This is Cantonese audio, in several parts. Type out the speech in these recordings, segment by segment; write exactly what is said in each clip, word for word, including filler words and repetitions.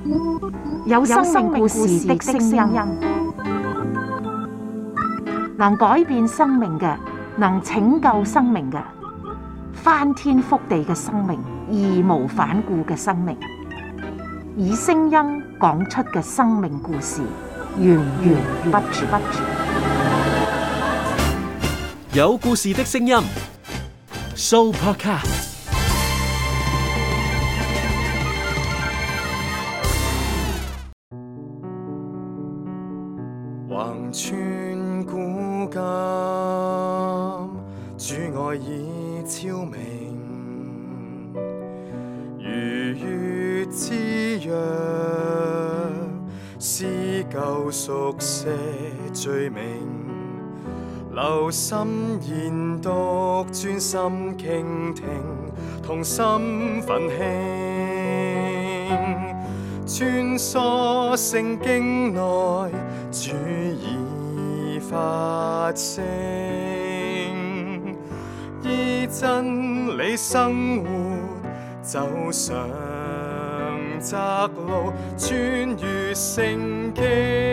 有生命故事的聲音，能改變生命嘅，能拯救生命嘅，翻天覆地嘅生命，義無反顧嘅生命，以聲音講出嘅生命故事，源源不絕。 有故事的聲音 ，Sooopodcast。 橫穿古今，主愛已超明，如月之約，撕舊熟寫罪名，留心研讀，專心傾聽，同心奮興，穿梭聖經內，主已發聲，依真理生活，走上窄路，穿越聖經。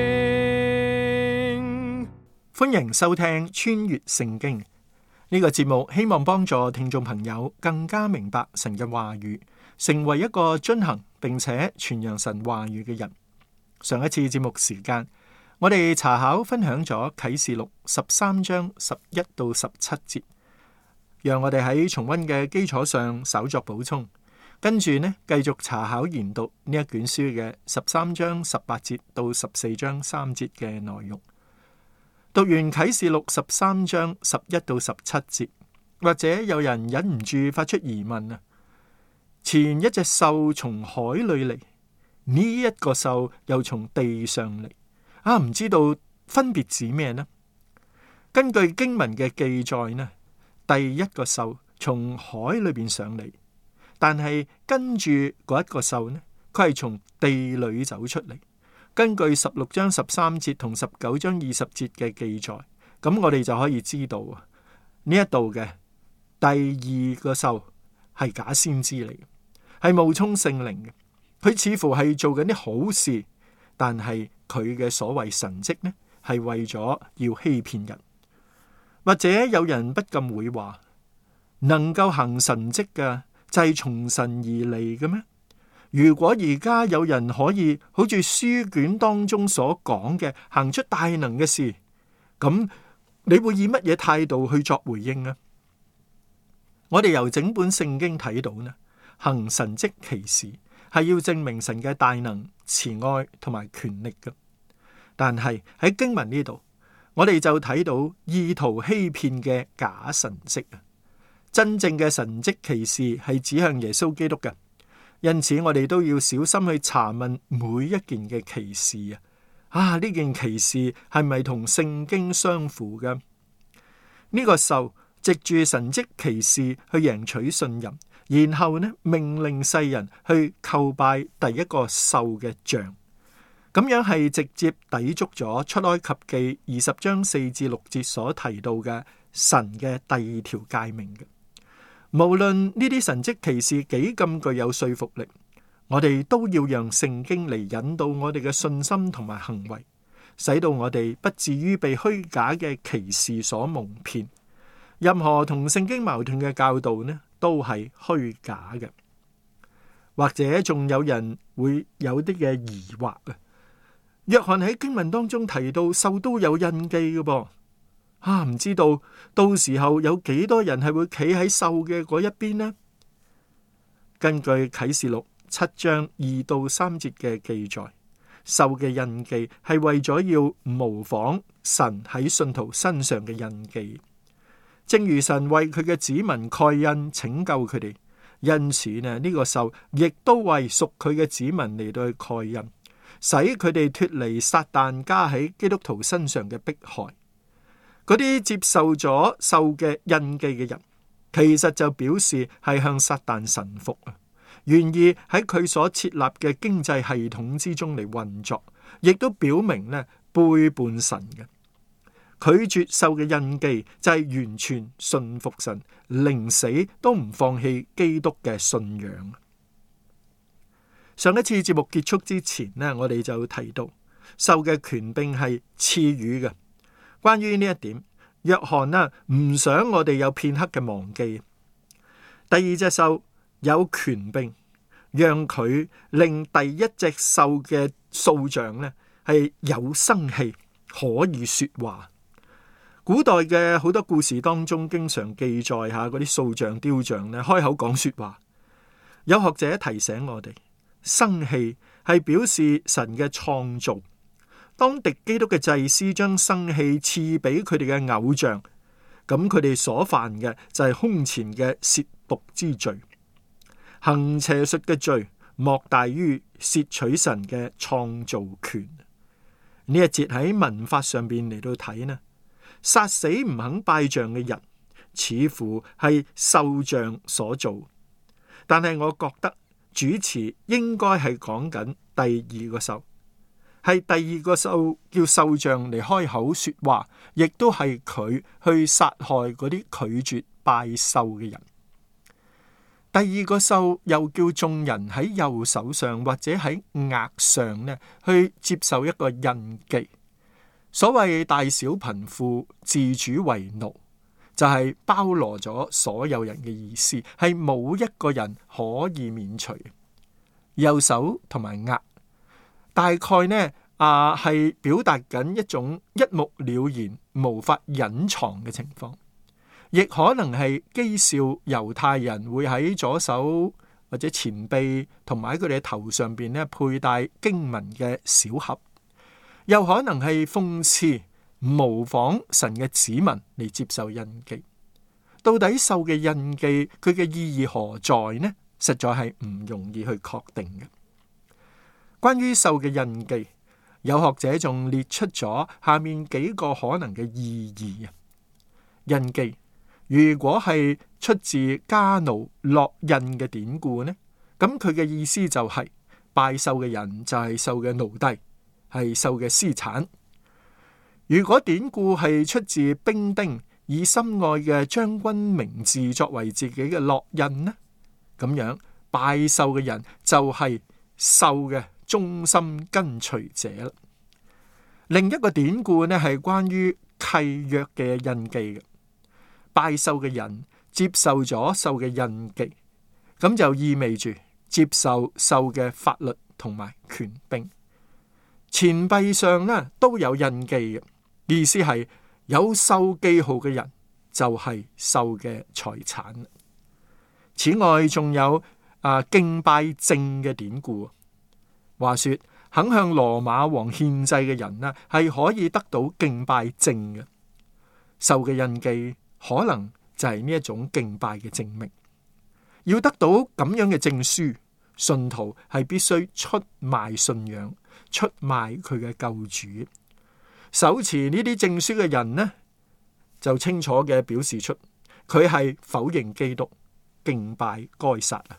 歡迎收聽穿越聖經呢個節目，希望幫助聽眾朋友更加明白神嘅話語，成為一個遵行並且傳揚神話語嘅人。上一次節目時間，我哋查考分享咗啟示錄十三章十一到十七節，讓我哋喺重溫嘅基礎上稍作補充，跟住呢繼續查考研讀呢一卷書嘅十三章十八節到十四章三節嘅內容。讀完啟示錄十三章十一到十七節，或者有人忍唔住發出疑問啊，前一隻獸從海裏嚟，呢一個獸又從地上嚟，啊，唔知道分別指咩呢？根據經文嘅記載呢，第一個獸從海裏邊上嚟，但係跟住嗰一個獸呢，佢係從地裏走出嚟。根據十六章十三節同十九章二十節嘅記載，咁我哋就可以知道啊，呢一度嘅第二個獸係假先知嚟嘅，係冒充聖靈嘅。佢似乎係做緊啲好事，但係佢嘅所謂神蹟呢，係為咗要欺騙人。或者有人不禁會話，能夠行神蹟嘅就係從神而嚟嘅咩？如果而家有人可以好似書卷當中所講嘅行出大能嘅事，咁你會以乜嘢態度去作回應呢？我哋由整本聖經睇到呢，行神蹟奇事係要證明神嘅大能、慈愛同埋權力嘅。但係喺經文呢度，我哋就睇到意圖欺騙嘅假神蹟啊！真正嘅神蹟奇事係指向耶穌基督嘅。因此我哋都要小心去查問每一件嘅奇事啊！啊，呢件奇事係咪同聖經相符嘅？呢個獸藉住神蹟奇事去贏取信任，然後呢命令世人去叩拜第一個獸嘅像，咁樣係直接抵觸咗出埃及記二十章四至六節所提到嘅神嘅第二條誡命嘅。無論呢啲神蹟奇事幾咁具有說服力，我哋都要讓聖經嚟引導我哋嘅信心同埋行為，使到我哋不至於被虛假嘅奇事所蒙騙。任何同聖經矛盾嘅教導呢，都係虛假嘅。或者仲有人會有啲嘅疑惑啊？約翰喺經文當中提到獸都有印記嘅噃。啊，唔知道到時候有幾多人係會企喺獸嘅嗰一邊呢？根據啟示錄七章二到三節嘅記載，獸嘅印記係為咗要模仿神喺信徒身上嘅印記，正如神為佢嘅子民蓋印拯救佢哋，因此呢，呢個獸亦都為屬佢嘅子民嚟到去蓋印，使佢哋脫離撒旦加喺基督徒身上嘅迫害。嗰啲接受咗獸嘅印記嘅人，其實就表示係向撒旦臣服啊，願意喺佢所設立嘅經濟系統之中嚟運作，亦都表明呢背叛神嘅。拒絕獸嘅印記就係完全信服神，寧死都唔放棄基督嘅信仰。 上一次節目結束之前呢，我哋就提到獸嘅權柄係賜予嘅。關於呢一點，約翰呢唔想我哋有片刻嘅忘記。第二隻獸有權柄，讓佢令第一隻獸嘅獸像呢係有生氣，可以說話。古代嘅好多故事當中，經常記載下嗰啲塑像雕像咧，開口講說話。有學者提醒我哋，生氣係表示神嘅創造。當敵基督嘅祭司將生氣賜俾佢哋嘅偶像，咁佢哋所犯嘅就係空前嘅褻瀆之罪。行邪術嘅罪莫大於竊取神嘅創造權。呢一節喺文法上邊嚟到睇呢，殺死唔肯拜像嘅人，似乎係獸像所做。但係我覺得主詞應該係講緊第二個獸，係第二個獸叫獸像嚟開口說話，亦都係佢去殺害嗰啲拒絕拜獸嘅人。第二個獸又叫眾人喺右手上或者喺額上呢，去接受一個印記。所謂大小貧富自主為奴，就係、是、包羅咗所有人嘅意思，係冇一個人可以免除。右手同埋額，大概呢啊係表達緊一種一目了然、無法隱藏嘅情況，亦可能係譏笑猶太人會喺左手或者前臂同埋喺佢哋嘅頭上邊呢佩戴經文嘅小盒。又可能係諷刺模仿神嘅子民嚟接受印記。到底獸嘅印記佢嘅意義何在呢？實在係唔容易去確定嘅。關於獸嘅印記，有學者仲列出咗下面幾個可能嘅意義啊。印記如果係出自加奴烙印嘅典故呢，咁佢嘅意思就係、是、拜獸嘅人就係獸嘅奴隸，係獸嘅私產。如果典故係出自兵丁以心愛嘅將軍名字作為自己嘅烙印呢，咁樣拜獸嘅人就係獸嘅忠心跟隨者啦。另一個典故呢係關於契約嘅印記嘅，拜獸嘅人接受咗獸嘅印記，咁就意味住接受獸嘅法律同埋權柄。錢幣上呢都有印記嘅，意思係有獸記號嘅人就係獸嘅財產。此外仲有啊敬拜證嘅典故，話說肯向羅馬王獻祭嘅人呢係可以得到敬拜證嘅。獸嘅印記可能就係呢一種敬拜嘅證明。要得到咁樣嘅證書，信徒係必須出賣信仰，出賣佢嘅救主。手持呢啲證書嘅人呢，就清楚嘅表示出佢係否認基督，敬拜該撒啊。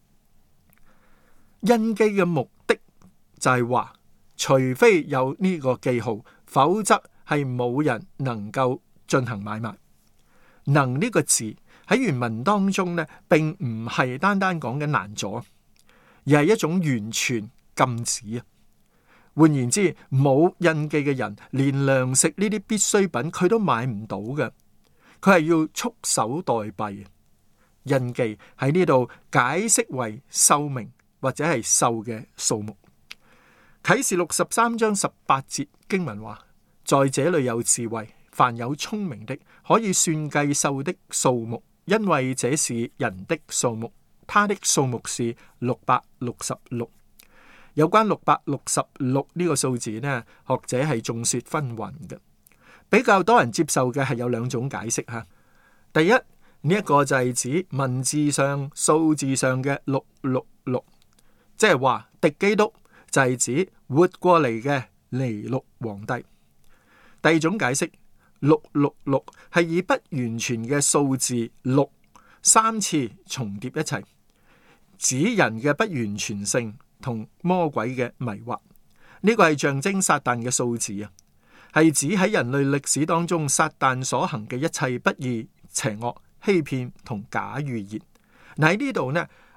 印記嘅目的就係話，除非有呢個記號，否則係冇人能夠進行買賣。能呢個字喺原文當中呢，並唔係單單講緊難阻，而係一種完全禁止啊。換言之，冇印記嘅人，連糧食呢啲必需品佢都買唔到嘅，佢係要束手待斃。印記喺呢度解釋為獸名或者係獸嘅數目。啟示錄十三章十八節經文話：在這裏有智慧，凡有聰明的，可以算計獸的數目，因為這是人的數目，他的數目是六百六十六。有關六百六十六呢個數字呢，學者係眾說紛紜嘅。比較多人接受嘅係有兩種解釋吓。第一，呢、這、一個就係指文字上、數字上嘅六六六，即係話敵基督就係指活過嚟嘅尼祿皇帝。第二種解釋，六六六係以不完全嘅數字六三次重疊一齊，指人嘅不完全性同魔鬼嘅迷惑。呢個係象徵撒旦嘅數字啊，係指喺人類歷史當中撒旦所行嘅一切不義、邪惡、欺騙同假預言。嗱，喺呢度呢，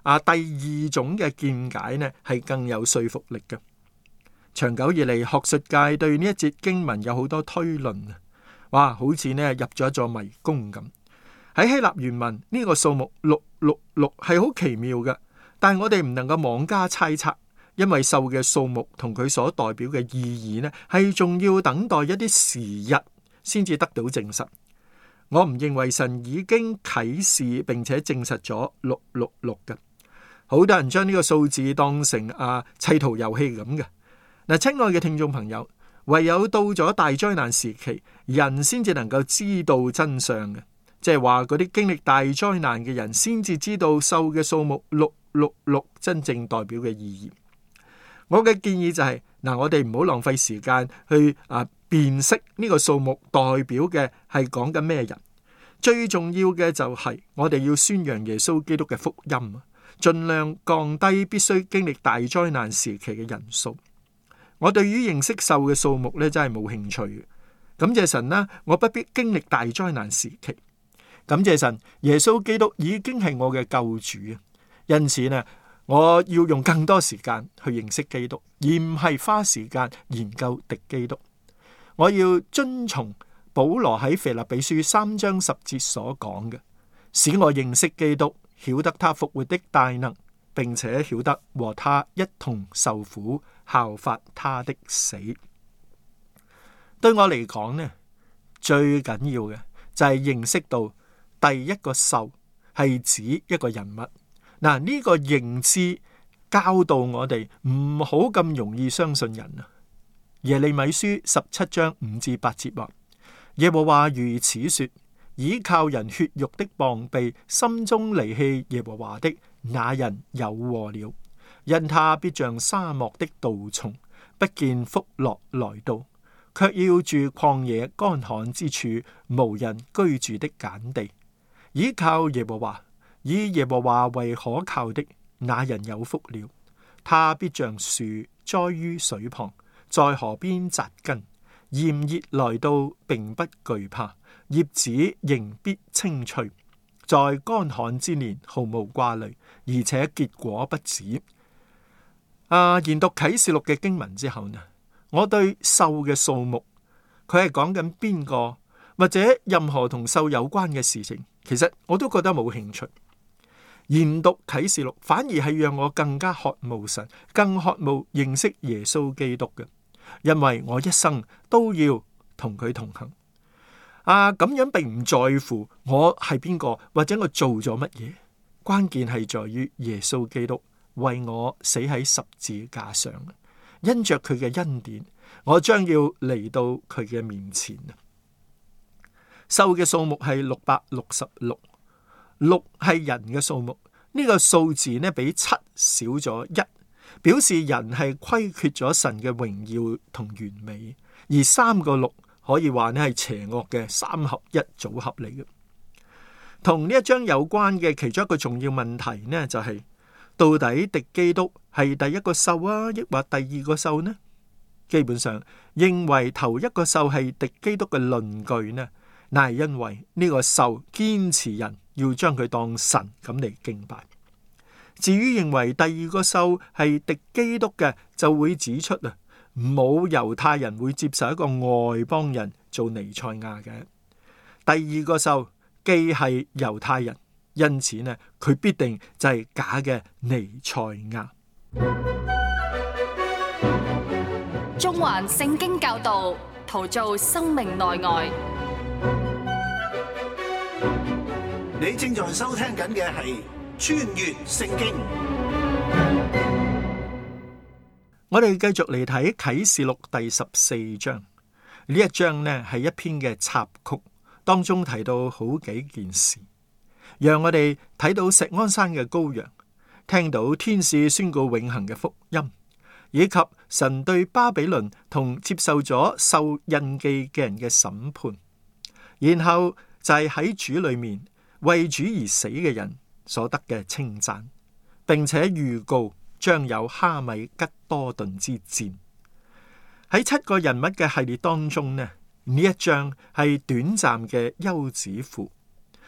啊，第二種嘅見解呢係更有說服力嘅。長久以嚟，學術界對呢一節經文有好多推論啊，哇，好似呢入咗一座迷宮咁。喺希臘原文呢個數目六六六係好奇妙嘅，但係我哋唔能夠妄加猜測，因為獸嘅數目同佢所代表嘅意義呢係仲要等待一啲時日先至得到證實。我唔認為神已經啟示並且證實咗六六六嘅。好多人將呢個數字當成啊砌圖遊戲咁嘅。嗱，親愛嘅聽眾朋友，唯有到咗大災難時期，人先至能夠知道真相嘅。即係話嗰啲經歷大災難嘅人先至知道獸嘅數目六六六真正代表嘅意義。我嘅建議就係、是、嗱，我哋唔好浪費時間去啊辨識呢個數目代表嘅係講緊咩人。最重要嘅就係我哋要宣揚耶穌基督嘅福音，盡量降低必須經歷大災難時期嘅人數。我對於認識獸嘅數目咧真係冇興趣。感謝神啦，我不必經歷大災難時期。感謝神，耶穌基督已經係我嘅救主，因此呢，我要用更多時間去認識基督，而唔係花時間研究敵基督。我要遵從保羅喺腓立比書三章十節所講嘅，使我認識基督，曉得他復活的大能，並且曉得和他一同受苦，效法他的死。對我嚟講呢，最緊要嘅就係認識到第一個獸係指一個人物。嗱，呢個認知教導我哋唔好咁容易相信人啊。耶利米書十七章五至八節話：耶和華如此說，倚靠人血肉的膀臂，心中離棄耶和華的那人有禍了，因他必像沙漠的杜松，不見福樂來到，卻要住曠野乾旱之處，無人居住的鹼地。倚靠耶和華，以耶和華為可靠的那人有福了，他必像樹栽於水旁，在河邊扎根，炎熱來到並不懼怕，葉子仍必青翠，在乾旱之年毫無掛慮，而且結果不止。啊，研讀啟示錄嘅經文之後呢，我對獸嘅數目，佢係講緊邊個，或者任何同獸有關嘅事情，其實我都覺得冇興趣。研讀啟示錄反而係讓我更加渴慕神，更渴慕認識耶穌基督嘅，因為我一生都要同佢同行。啊，咁樣並唔在乎我係邊個，或者我做咗乜嘢，關鍵係在於耶穌基督為我死喺十字架上，因着佢嘅恩典，我將要嚟到佢嘅面前。獸嘅數目係六百六十六，六係人嘅數目，呢、這個數字呢比七少咗一，表示人係虧缺咗神嘅榮耀同完美，而三個六可以話呢係邪惡嘅三合一組合嚟嘅。同呢一章有關嘅其中一個重要問題呢，就係、是、到底敵基督係第一個獸啊，抑或第二個獸呢？基本上認為頭一個獸係敵基督嘅論據呢，乃係因為呢個獸堅持人要將佢當神咁嚟敬拜。至於認為第二個獸係敵基督嘅，就會指出啊，冇猶太人會接受一個外邦人做彌賽亞嘅。第二個獸既係猶太人，因此呢，佢必定就係假嘅彌賽亞。 中環聖經教導，陶造生命內外。 你正在收聽緊嘅係穿越聖經。 我哋繼續嚟睇啟示錄第十四章。呢一章呢係一篇嘅插曲，當中提到好幾件事，讓我哋睇到錫安山嘅羔羊，聽到天使宣告永恆嘅福音，以及神對巴比倫同接受咗獸印記嘅人嘅審判，然後就係喺主裏面為主而死嘅人所得嘅稱讚，並且預告將有哈米吉多頓之戰。喺七個人物嘅系列當中呢，呢一章係短暫嘅休止符。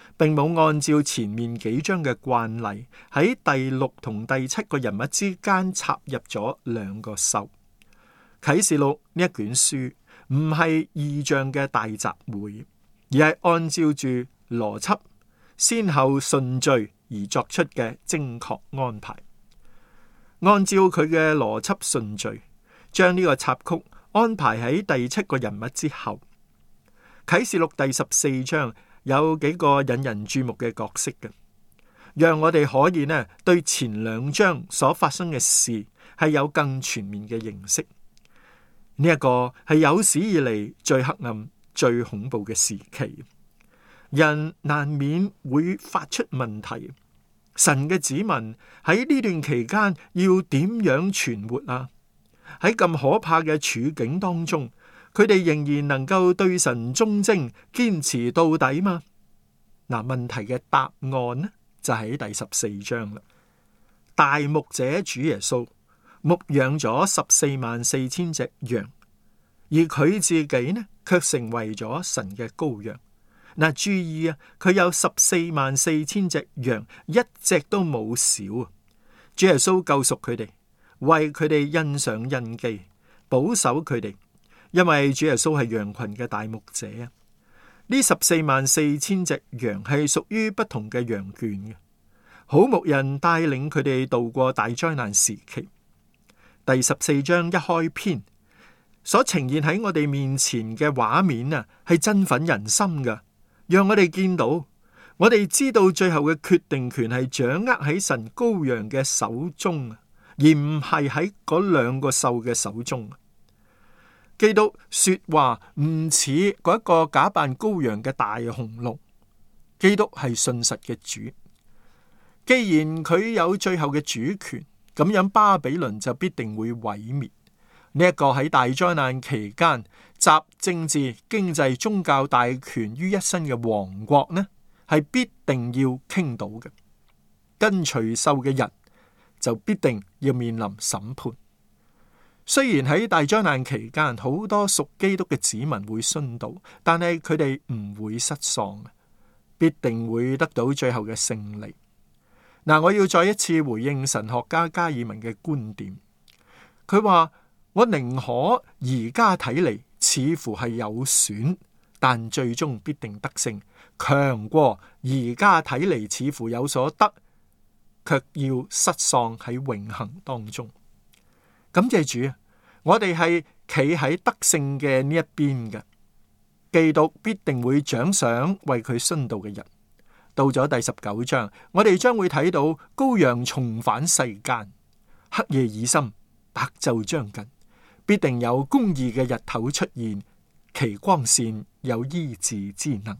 並冇按照前面幾章嘅慣例，喺第六同第七個人物之間插入咗兩個獸。啟示錄呢一卷書唔係異象嘅大集會，而係按照住邏輯、先後順序而作出嘅精確安排。按照佢嘅邏輯順序，將呢個插曲安排喺第七個人物之後。啟示錄第十四章有幾個引人注目嘅角色嘅，讓我哋可以呢對前兩章所發生嘅事係有更全面嘅認識。呢一個係有史以嚟最黑暗、最恐怖嘅時期，人難免會發出問題。神嘅子民喺呢段期間要點樣存活啊？喺咁可怕嘅處境當中，佢哋仍然能夠對神忠貞，堅持到底嗎？嗱，問題嘅答案呢就喺第十四章啦。大牧者主耶穌牧養咗十四萬四千隻羊，而佢自己呢卻成為咗神嘅羔羊。嗱，注意啊，佢有十四萬四千隻羊，一隻都冇少啊！主耶穌救贖佢哋，為佢哋印上印記，保守佢哋。因為主耶穌係羊群嘅大牧者啊，呢十四萬四千隻羊係屬於不同嘅羊圈嘅。好牧人帶領佢哋度過大災難時期。第十四章一開篇所呈現喺我哋面前嘅畫面啊，係振奮人心㗎，讓我哋見到，我哋知道最後嘅決定權係掌握喺神羔羊嘅手中，而唔係喺嗰兩個獸嘅手中。基督說話唔似嗰一個假扮羔羊嘅大紅龍，基督係信實嘅主。既然佢有最後嘅主權，咁樣巴比倫就必定會毀滅。呢、這、一個喺大災難期間集政治、經濟、宗教大權於一身嘅王國呢，係必定要傾倒嘅。跟隨獸嘅人就必定要面臨審判。雖然喺大災難期間，好多屬基督嘅子民會殉道，但係佢哋唔會失喪，必定會得到最後嘅勝利。嗱，我要再一次回應神學家加爾文嘅觀點。佢話：我寧可而家睇嚟似乎係有損，但最終必定得勝，強過而家睇嚟似乎有所得，卻要失喪喺永恆當中。感謝主，我哋係企喺得勝嘅呢一邊嘅，基督必定會獎賞為佢殉道嘅人。到咗第十九章，我哋將會睇到羔羊重返世間，黑夜已深，白晝將近，必定有公義嘅日頭出現，其光線有醫治之能。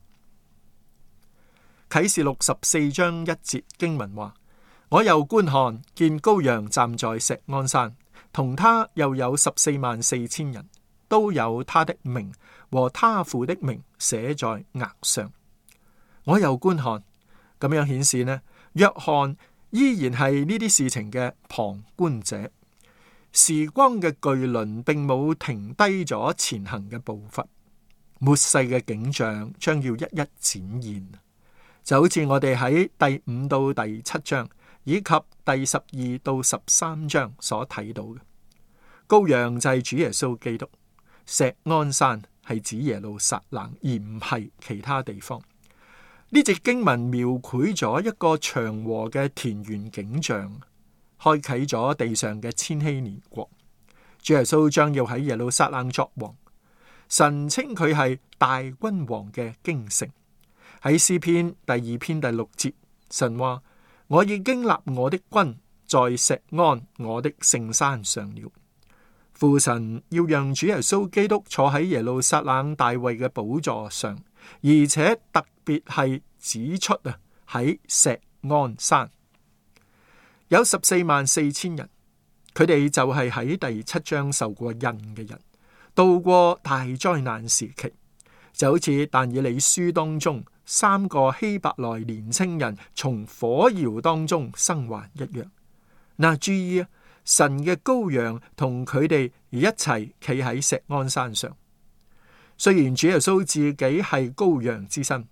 啟示錄十四章一節經文話：我又觀看，見羔羊站在錫安山，同他又有十四萬四千人，都有他的名和他父的名寫在額上。我又觀看，咁樣顯示呢，約翰依然係呢啲事情嘅旁觀者。時光嘅巨輪並冇停低咗前行嘅步伐，末世嘅景象將要一一展現，就好似我哋喺第五到第七章以及第十二到十三章所睇到嘅。羔羊就係主耶穌基督，錫安山係指耶路撒冷，而唔係其他地方。呢節經文描繪咗一個祥和嘅田園景象，開啟咗地上嘅千禧年國。主耶穌將要喺耶路撒冷作王，神稱佢係大君王嘅京城。喺詩篇第二篇第六節，神話：我已經立我的君在錫安我的聖山上了。父神要讓主耶穌基督坐喺耶路撒冷大衛嘅寶座上，而且特別係指出啊，喺錫安山有十四萬四千人，佢哋就係喺第七章受過印嘅人，度過大災難時期，就好似但以理書當中三個希伯來年青人從火窯當中生還一樣。嗱，注意啊，神嘅羔羊同佢哋一齊企喺錫安山上。雖然主耶穌自己係羔羊之身，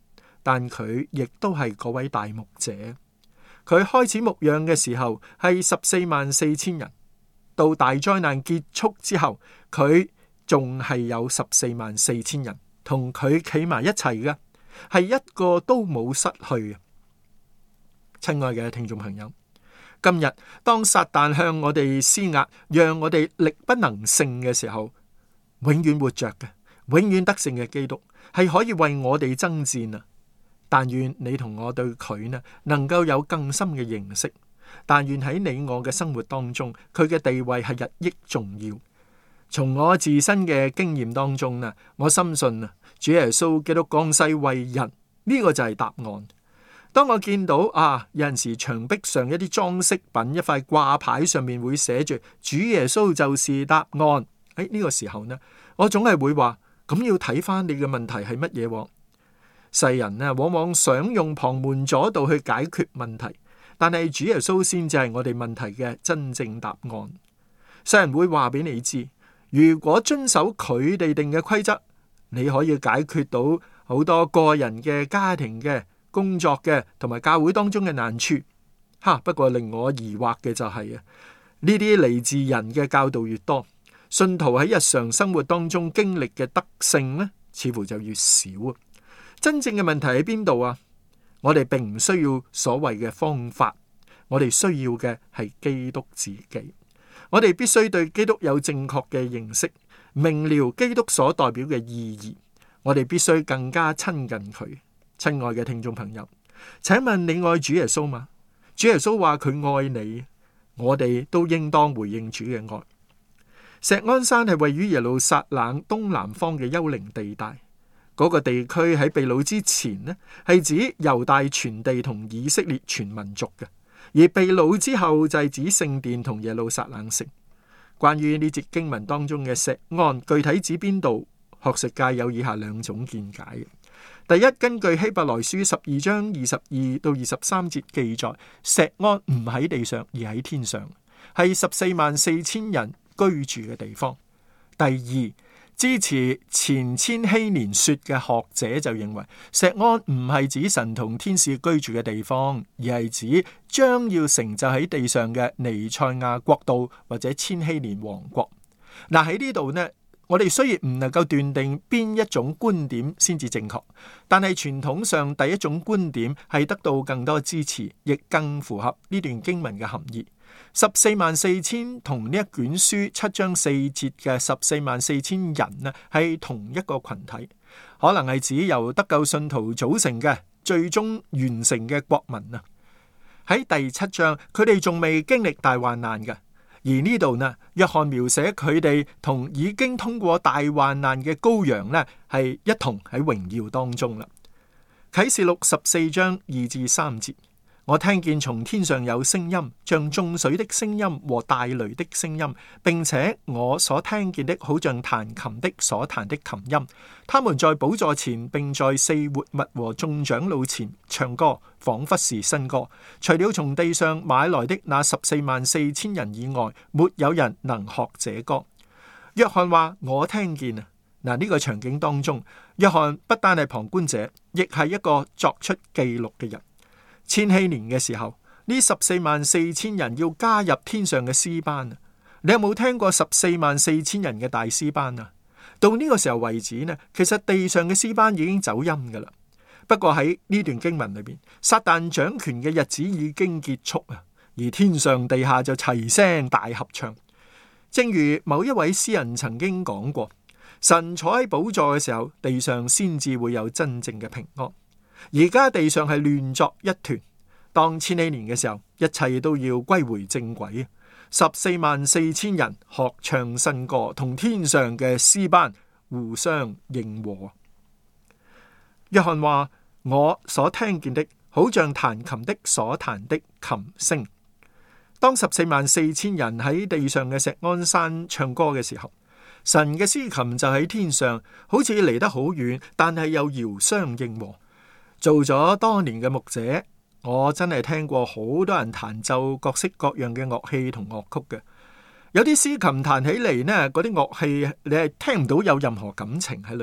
但佢亦都係嗰位大牧者。佢開始牧養嘅時候係十四萬四千人，到大災難結束之後，佢仲係有十四萬四千人同佢企埋一齊嘅，係一個都冇失去嘅。親愛嘅聽眾朋友，今日當撒旦向我哋施壓，讓我哋力不能勝嘅時候，永遠活着嘅，永遠得勝嘅基督係可以為我哋爭戰啊！但願你同我對佢呢，能夠有更深嘅認識。但願喺你我嘅生活當中，佢嘅地位係日益重要。從我自身嘅經驗當中呢，我深信啊，主耶穌基督降世為人，呢個就係答案。當我見到啊，有陣時牆壁上一啲裝飾品，一塊掛牌上面會寫住主耶穌就是答案。喺呢個時候呢，我總係會話，咁要睇翻你嘅問題係乜嘢？世人呢，往往想用旁門左道去解決問題，但係主耶穌先至係我哋問題嘅真正答案。世人會話俾你知，如果遵守佢哋定嘅規則，你可以解決到好多個人嘅、家庭嘅、工作嘅同埋教會當中嘅難處。哈！不過令我疑惑嘅就係啊，呢啲嚟自人嘅教導越多，信徒喺日常生活當中經歷嘅得勝呢，似乎就越少啊。真正嘅問題喺邊度啊？我哋並唔需要所謂嘅方法，我哋需要嘅係基督自己。我哋必須對基督有正確嘅認識，明了基督所代表嘅意義。我哋必須更加親近佢。親愛嘅聽眾朋友，請問你愛主耶穌嗎？主耶穌話佢愛你，我哋都應當回應主嘅愛。錫安山係位於耶路撒冷東南方嘅幽靈地帶。嗰個地區喺被擄之前呢，係指猶大全地同以色列全民族嘅；而被擄之後就係指聖殿同耶路撒冷城。關於呢節經文當中嘅錫安，具體指邊度？學術界有以下兩種見解。第一，根據希伯來書十二章二十二到二十三節記載，錫安唔喺地上而喺天上，係十四萬四千人居住嘅地方。第二，支持前千禧年說嘅學者就認為，錫安唔係指神同天使居住嘅地方，而係指將要成就喺地上嘅彌賽亞國度或者千禧年王國。嗱，喺呢度呢，我哋雖然唔能夠斷定邊一種觀點先至正確，但係傳統上第一種觀點係得到更多支持，亦更符合呢段經文嘅含義。十四萬四千同呢一卷書七章四節嘅十四萬四千人呢，係同一個群體，可能係指由得救信徒組成嘅最終完成嘅國民啊。喺第七章，佢哋仲未經歷大患難嘅，而呢度呢，約翰描寫佢哋同已經通過大患難嘅羔羊呢，係一同喺榮耀當中啦。啟示錄十四章二至三節。我聽見從天上有聲音，像眾水的聲音和大雷的聲音，並且我所聽見的好像彈琴的所彈的琴音。他們在寶座前，並在四活物和眾長老前唱歌，仿佛是新歌。除了從地上買來的那十四萬四千人以外，沒有人能學這歌。約翰話：我聽見啊！嗱，呢個場景當中，約翰不單係旁觀者，亦係一個作出記錄嘅人。千禧年嘅時候，呢十四萬四千人要加入天上嘅詩班啊！你有冇聽過十四萬四千人嘅大詩班啊？到呢個時候為止呢，其實地上嘅詩班已經走音噶啦。不過喺呢段經文裏邊，撒旦掌權嘅日子已經結束啊，而天上地下就齊聲大合唱。正如某一位詩人曾經講過，神坐喺寶座嘅時候，地上先至會有真正嘅平安。而家地上係亂作一團，當千禧年嘅時候，一切都要歸回正軌。十四萬四千人學唱新歌，同天上嘅詩班互相應和。約翰話：我所聽見的，好像彈琴的所彈的琴聲。當十四萬四千人喺地上嘅錫安山唱歌嘅時候，神嘅詩琴就喺天上，好似離得好遠，但係又遙相應和。做咗多年嘅牧者，我真係聽過好多人彈奏各式各樣嘅樂器同樂曲嘅。有啲詩琴彈起嚟呢，嗰啲樂器你係聽唔到有任何感情喺裏邊。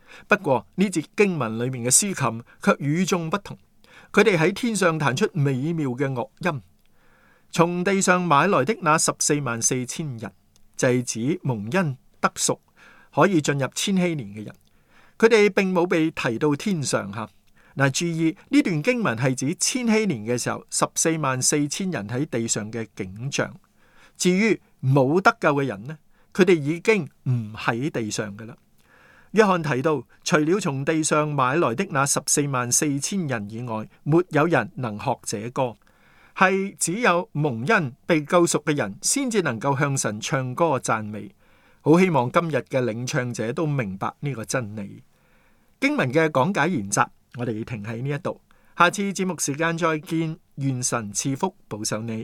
不過呢節經文裏面嘅司琴卻與眾不同，佢哋喺天上彈出美妙嘅樂音。從地上買來的那十四萬四千人，就係指蒙恩得贖可以進入千禧年嘅人。佢哋並冇被提到天上吓。嗱，注意呢段經文係指千禧年嘅時候，十四萬四千人喺地上嘅景象。至於冇得救嘅人呢，佢哋已經唔喺地上㗎喇。約翰提到，除了從地上買來的那十四萬四千人以外，沒有人能學這歌。係只有蒙恩被救贖嘅人先至能夠向神唱歌讚美。好希望今日嘅領唱者都明白呢個真理。經文嘅講解研習，我哋停喺呢一度，下次節目時間再見。願神賜福保守你。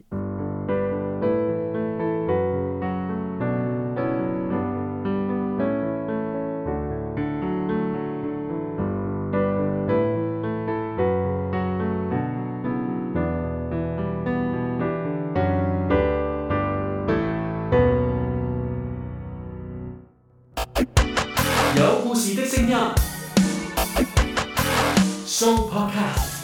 有故事的聲音，Show Podcast。